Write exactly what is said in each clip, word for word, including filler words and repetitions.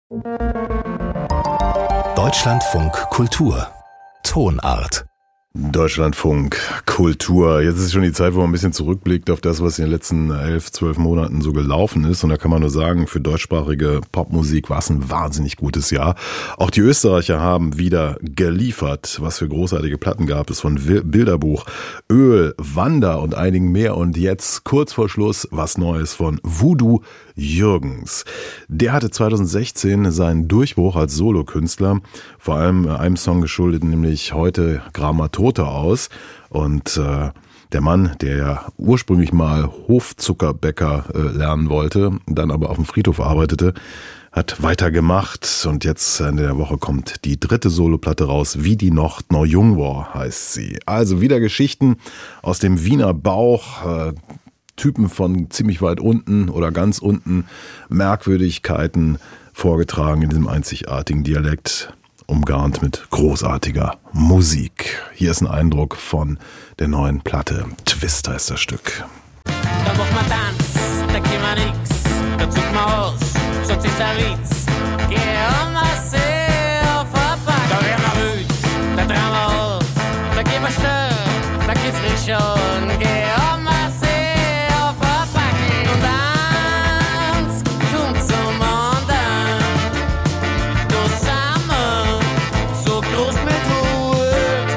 Deutschlandfunk Kultur Tonart. Deutschlandfunk Kultur. Jetzt ist schon die Zeit, wo man ein bisschen zurückblickt auf das, was in den letzten elf, zwölf Monaten so gelaufen ist. Und da kann man nur sagen, für deutschsprachige Popmusik war es ein wahnsinnig gutes Jahr. Auch die Österreicher haben wieder geliefert. Was für großartige Platten gab es von Bilderbuch, Öl, Wanda und einigen mehr. Und jetzt kurz vor Schluss was Neues von Voodoo Jürgens. Der hatte zweitausendsechzehn seinen Durchbruch als Solokünstler, vor allem einem Song geschuldet, nämlich Heute Gramma Tote aus. Und äh, der Mann, der ja ursprünglich mal Hofzuckerbäcker äh, lernen wollte, dann aber auf dem Friedhof arbeitete, hat weitergemacht und jetzt in der Woche kommt die dritte Soloplatte raus, Wie die Nacht noch jung war, heißt sie. Also wieder Geschichten aus dem Wiener Bauch, äh, Typen von ziemlich weit unten oder ganz unten, Merkwürdigkeiten vorgetragen in diesem einzigartigen Dialekt, umgarnt mit großartiger Musik. Hier ist ein Eindruck von der neuen Platte. Twist heißt das Stück. Da macht man Tanz, da kann man nix, da zuckt man aus, sagt sich der Witz. Geh um, was sie auf der Back. Da werden wir wild, da drehen wir auf, da gehen wir schnell, da geht's nicht schon. Geh um, was sie auf der Back. Und eins kommt zum anderen, da sind wir so groß mit Hut,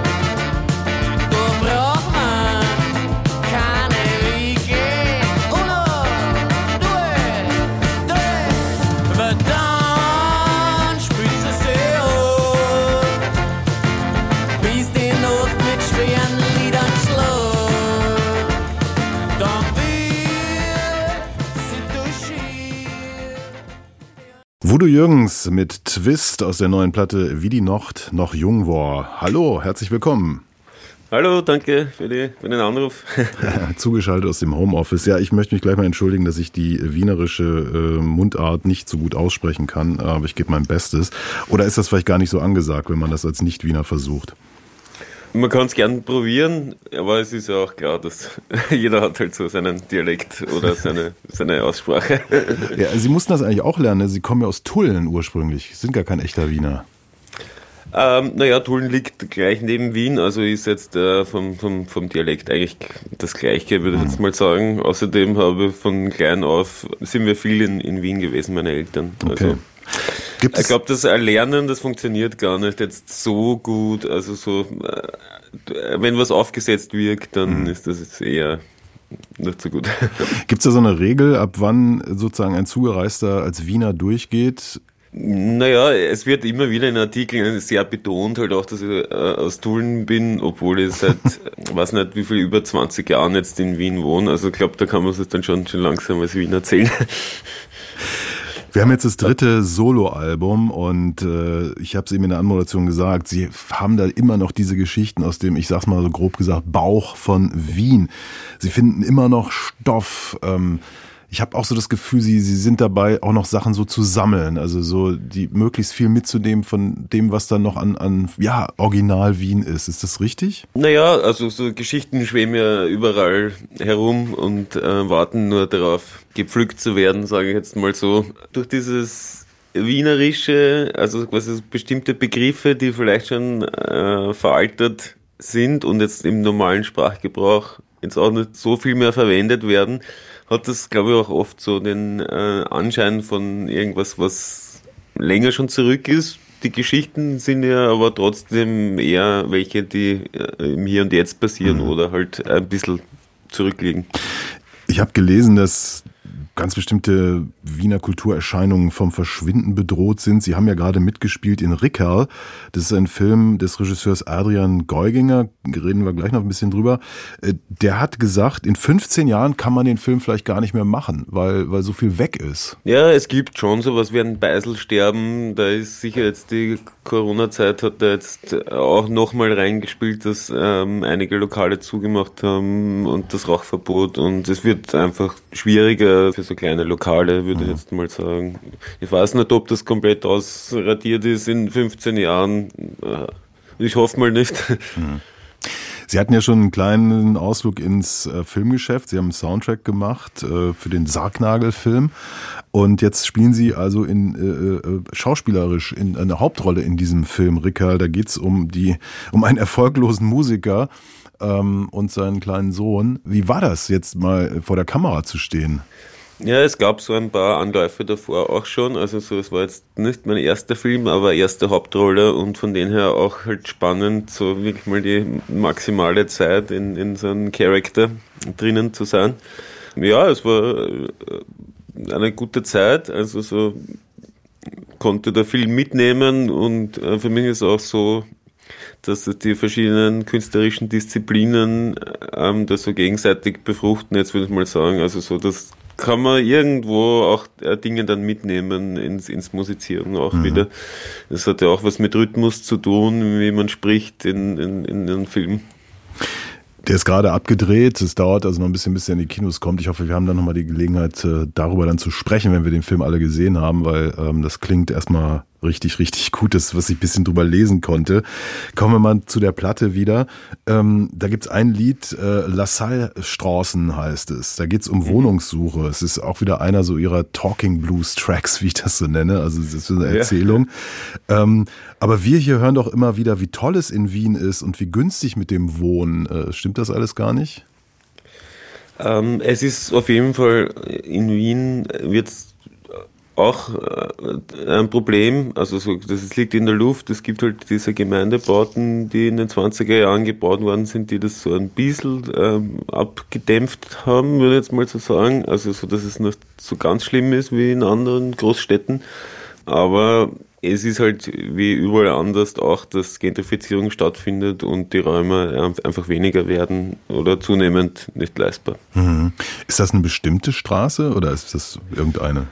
da braucht man keine Wiege. Uno, due, drei, weil dann spielt sie sich hoch, bis die Nacht mit schweren Liedern schlägt. Dann wird sie durchschied. Voodoo Jürgens mit Twist aus der neuen Platte Wie die Nacht noch jung war. Hallo, herzlich willkommen. Hallo, danke für, die, für den Anruf. Zugeschaltet aus dem Homeoffice. Ja, ich möchte mich gleich mal entschuldigen, dass ich die wienerische äh, Mundart nicht so gut aussprechen kann, aber ich gebe mein Bestes. Oder ist das vielleicht gar nicht so angesagt, wenn man das als Nicht-Wiener versucht? Man kann es gern probieren, aber es ist ja auch klar, dass jeder hat halt so seinen Dialekt oder seine, seine Aussprache. Ja, Sie mussten das eigentlich auch lernen. Sie kommen ja aus Tulln ursprünglich. Sie sind gar kein echter Wiener. Ähm, naja, Tulln liegt gleich neben Wien, also ist jetzt äh, vom, vom, vom Dialekt eigentlich das Gleiche, würde ich jetzt mal sagen. Außerdem habe ich von klein auf, sind wir viel in, in Wien gewesen, meine Eltern. Okay. Also, Gibt ich es, glaube, das Erlernen, das funktioniert gar nicht jetzt so gut. Also so, äh, wenn was aufgesetzt wirkt, dann mhm. ist das jetzt eher nicht so gut. gibt's da so eine Regel, ab wann sozusagen ein Zugereister als Wiener durchgeht? Naja, es wird immer wieder in Artikeln sehr betont, halt auch, dass ich äh, aus Tulln bin, obwohl ich seit, weiß nicht wie viel, über zwanzig Jahren jetzt in Wien wohne. Also ich glaube, da kann man sich dann schon, schon langsam als Wiener zählen. Wir haben jetzt das dritte Soloalbum und äh, ich habe es eben in der Anmoderation gesagt, Sie haben da immer noch diese Geschichten aus dem, ich sag's mal so grob gesagt, Bauch von Wien. Sie finden immer noch Stoff. Ähm, ich habe auch so das Gefühl, Sie, Sie sind dabei, auch noch Sachen so zu sammeln, also so die möglichst viel mitzunehmen von dem, was dann noch an, an ja, Original Wien ist. Ist das richtig? Naja, also so Geschichten schweben ja überall herum und äh, warten nur darauf, gepflückt zu werden, sage ich jetzt mal so. Durch dieses Wienerische, also quasi bestimmte Begriffe, die vielleicht schon äh, veraltet sind und jetzt im normalen Sprachgebrauch jetzt auch nicht so viel mehr verwendet werden, hat das, glaube ich, auch oft so den äh, Anschein von irgendwas, was länger schon zurück ist. Die Geschichten sind ja aber trotzdem eher welche, die äh, im Hier und Jetzt passieren mhm. oder halt ein bisschen zurückliegen. Ich habe gelesen, dass ganz bestimmte Wiener Kulturerscheinungen vom Verschwinden bedroht sind. Sie haben ja gerade mitgespielt in Rickerl. Das ist ein Film des Regisseurs Adrian Geuginger. Reden wir gleich noch ein bisschen drüber. Der hat gesagt, in fünfzehn Jahren kann man den Film vielleicht gar nicht mehr machen, weil, weil so viel weg ist. Ja, es gibt schon sowas wie ein Beiselsterben. Da ist sicher jetzt die Corona-Zeit hat da jetzt auch nochmal reingespielt, dass ähm, einige Lokale zugemacht haben und das Rauchverbot. Und es wird einfach schwieriger für so kleine Lokale, würde ich jetzt mal sagen. Ich weiß nicht, ob das komplett ausradiert ist in fünfzehn Jahren. Ich hoffe mal nicht. Sie hatten ja schon einen kleinen Ausflug ins äh, Filmgeschäft. Sie haben einen Soundtrack gemacht äh, für den Sargnagel-Film. Und jetzt spielen Sie also in äh, äh, schauspielerisch in eine Hauptrolle in diesem Film, Rickerl. Da geht's um die um einen erfolglosen Musiker ähm, und seinen kleinen Sohn. Wie war das, jetzt mal vor der Kamera zu stehen? Ja, es gab so ein paar Anläufe davor auch schon, also so, es war jetzt nicht mein erster Film, aber erste Hauptrolle und von dem her auch halt spannend, so wirklich mal die maximale Zeit in, in so einem Charakter drinnen zu sein. Ja, es war eine gute Zeit, also so konnte da viel mitnehmen und für mich ist auch so, dass die verschiedenen künstlerischen Disziplinen ähm, das so gegenseitig befruchten, jetzt würde ich mal sagen, also so, dass kann man irgendwo auch äh, Dinge dann mitnehmen ins, ins Musizieren auch mhm. wieder. Das hat ja auch was mit Rhythmus zu tun, wie man spricht in, in, in einem Film. Der ist gerade abgedreht. Es dauert also noch ein bisschen, bis er in die Kinos kommt. Ich hoffe, wir haben dann nochmal die Gelegenheit, darüber dann zu sprechen, wenn wir den Film alle gesehen haben, weil ähm, das klingt erstmal richtig, richtig gut, das, was ich ein bisschen drüber lesen konnte. Kommen wir mal zu der Platte wieder. Ähm, da gibt's ein Lied, äh, La Salle-Straßen heißt es. Da geht's um mhm. Wohnungssuche. Es ist auch wieder einer so ihrer Talking Blues Tracks, wie ich das so nenne. Also es ist eine Erzählung. Ja. Ähm, aber wir hier hören doch immer wieder, wie toll es in Wien ist und wie günstig mit dem Wohnen. Äh, stimmt das alles gar nicht? Ähm, es ist auf jeden Fall, in Wien wird's auch ein Problem, also so, das liegt in der Luft, es gibt halt diese Gemeindebauten, die in den zwanziger Jahren gebaut worden sind, die das so ein bisschen ähm, abgedämpft haben, würde ich jetzt mal so sagen, also so, dass es nicht so ganz schlimm ist wie in anderen Großstädten, aber es ist halt wie überall anders auch, dass Gentrifizierung stattfindet und die Räume einfach weniger werden oder zunehmend nicht leistbar. Mhm. Ist das eine bestimmte Straße oder ist das irgendeine?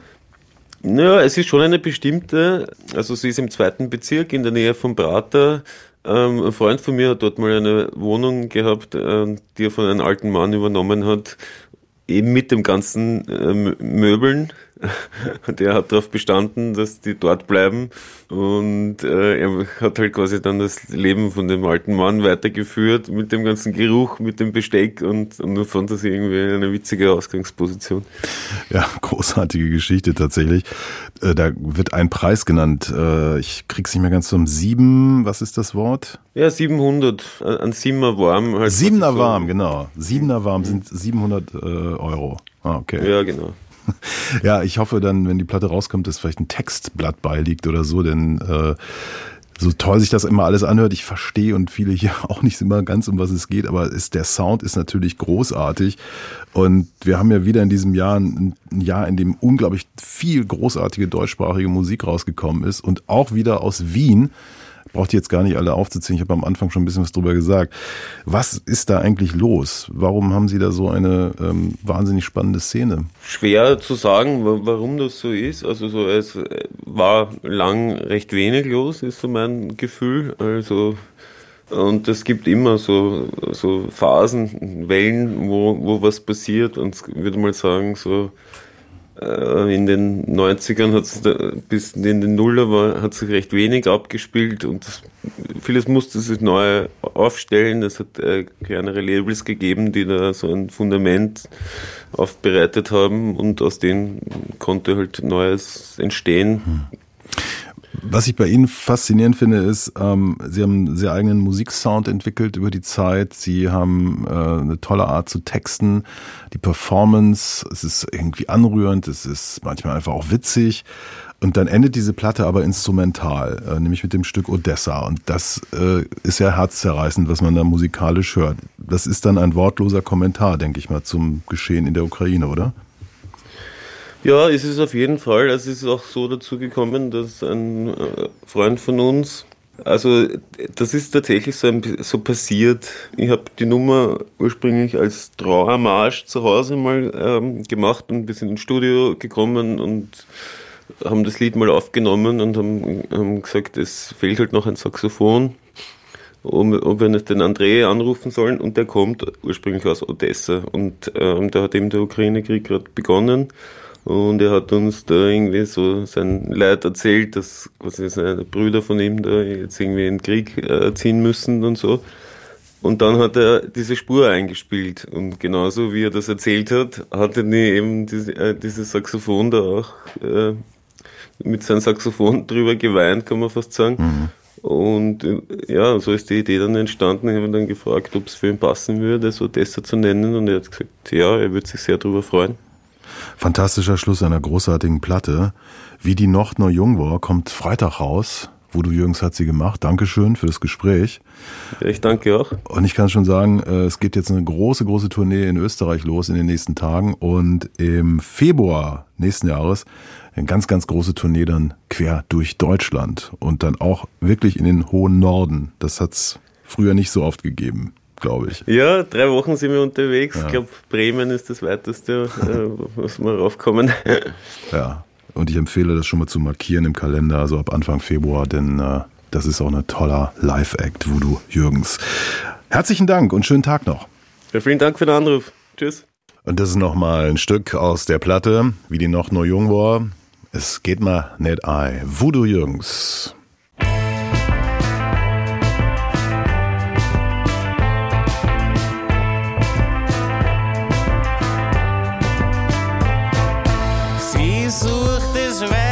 Ja, es ist schon eine bestimmte, also sie ist im zweiten Bezirk in der Nähe von Prater. Ähm, ein Freund von mir hat dort mal eine Wohnung gehabt, äh, die er von einem alten Mann übernommen hat, eben mit dem ganzen äh, Möbeln. Der hat darauf bestanden, dass die dort bleiben und äh, er hat halt quasi dann das Leben von dem alten Mann weitergeführt mit dem ganzen Geruch, mit dem Besteck und, und ich fand das irgendwie eine witzige Ausgangsposition. Ja, großartige Geschichte tatsächlich. Äh, da wird ein Preis genannt. Äh, ich krieg's nicht mehr ganz zum sieben, was ist das Wort? Ja, siebenhundert, ein Siebener warm. Halt Siebener warm, so. Genau. Siebener warm sind siebenhundert äh, Euro. Ah, okay. Ja, genau. Ja, ich hoffe dann, wenn die Platte rauskommt, dass vielleicht ein Textblatt beiliegt oder so, denn äh, so toll sich das immer alles anhört, ich verstehe und viele hier auch nicht immer ganz, um was es geht, aber ist, der Sound ist natürlich großartig und wir haben ja wieder in diesem Jahr ein, ein Jahr, in dem unglaublich viel großartige deutschsprachige Musik rausgekommen ist und auch wieder aus Wien. Braucht ihr jetzt gar nicht alle aufzuziehen, ich habe am Anfang schon ein bisschen was drüber gesagt. Was ist da eigentlich los? Warum haben Sie da so eine ähm, wahnsinnig spannende Szene? Schwer zu sagen, warum das so ist. Also so, es war lang recht wenig los, ist so mein Gefühl. Also und es gibt immer so, so Phasen, Wellen, wo, wo was passiert. Und ich würde mal sagen, so in den neunzigern hat es bis in den Nuller war, hat sich recht wenig abgespielt und das, vieles musste sich neu aufstellen. Es hat äh, kleinere Labels gegeben, die da so ein Fundament aufbereitet haben und aus denen konnte halt Neues entstehen. Hm. Was ich bei Ihnen faszinierend finde, ist, ähm, Sie haben einen sehr eigenen Musiksound entwickelt über die Zeit. Sie haben äh, eine tolle Art zu texten. Die Performance, es ist irgendwie anrührend, es ist manchmal einfach auch witzig. Und dann endet diese Platte aber instrumental, äh, nämlich mit dem Stück Odessa. Und das äh, ist ja herzzerreißend, was man da musikalisch hört. Das ist dann ein wortloser Kommentar, denke ich mal, zum Geschehen in der Ukraine, oder? Ja, es ist auf jeden Fall. Es ist auch so dazu gekommen, dass ein Freund von uns, also das ist tatsächlich so, ein, so passiert. Ich habe die Nummer ursprünglich als Trauermarsch zu Hause mal ähm, gemacht und wir sind ins Studio gekommen und haben das Lied mal aufgenommen und haben, haben gesagt, es fehlt halt noch ein Saxophon, ob, ob wir nicht den André anrufen sollen und der kommt ursprünglich aus Odessa und ähm, da hat eben der Ukraine-Krieg gerade begonnen. Und er hat uns da irgendwie so sein Leid erzählt, dass quasi seine Brüder von ihm da jetzt irgendwie in den Krieg äh, ziehen müssen und so. Und dann hat er diese Spur eingespielt. Und genauso wie er das erzählt hat, hat er eben diese, äh, dieses Saxophon da auch äh, mit seinem Saxophon drüber geweint, kann man fast sagen. Mhm. Und äh, ja, so ist die Idee dann entstanden. Ich habe ihn dann gefragt, ob es für ihn passen würde, so Odessa zu nennen. Und er hat gesagt, ja, er würde sich sehr darüber freuen. Fantastischer Schluss einer großartigen Platte. Wie die noch nur jung war, kommt Freitag raus. Wo du Jürgens hat sie gemacht. Dankeschön für das Gespräch. Ja, ich danke auch. Und ich kann schon sagen, es geht jetzt eine große, große Tournee in Österreich los in den nächsten Tagen. Und im Februar nächsten Jahres eine ganz, ganz große Tournee dann quer durch Deutschland. Und dann auch wirklich in den hohen Norden. Das hat es früher nicht so oft gegeben, glaube ich. Ja, drei Wochen sind wir unterwegs. Ja. Ich glaube, Bremen ist das weiteste, was wir raufkommen. Ja. Und ich empfehle das schon mal zu markieren im Kalender, also ab Anfang Februar, denn äh, das ist auch ein toller Live-Act, Voodoo Jürgens. Herzlichen Dank und schönen Tag noch. Ja, vielen Dank für den Anruf. Tschüss. Und das ist nochmal ein Stück aus der Platte, wie die noch nur jung war. Es geht mal nicht ein. Voodoo Jürgens. Sie sucht das Weib